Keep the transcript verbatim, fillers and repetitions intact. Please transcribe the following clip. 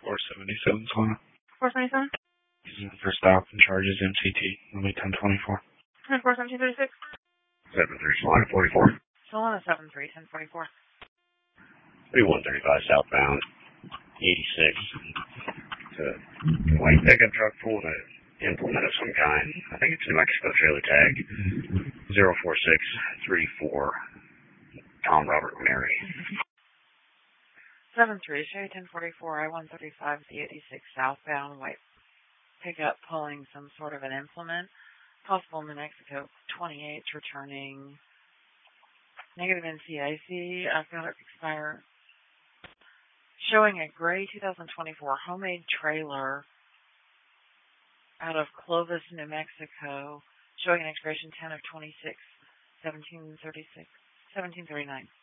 four seventy-seven, Solana. four seventy-seven? For stop and charges, M C T, only ten twenty-four. ten four seventeen thirty-six? seven three, Solana forty-four. Solana seven three, ten forty-four. thirty-one thirty-five southbound, eighty-six. It's a white pickup truck pulling an implement of some kind. I think it's New Mexico trailer tag. zero four six three four, Tom Robert Mary. seven three, Sherry ten forty-four, I one thirty-five, the eighty-six southbound, white pickup pulling some sort of an implement. Possible New Mexico twenty-eight returning negative N C I C. I've got it expire. Showing a gray two thousand twenty-four homemade trailer out of Clovis, New Mexico. Showing an expiration ten of twenty-six, seventeen thirty-six, seventeen thirty-nine.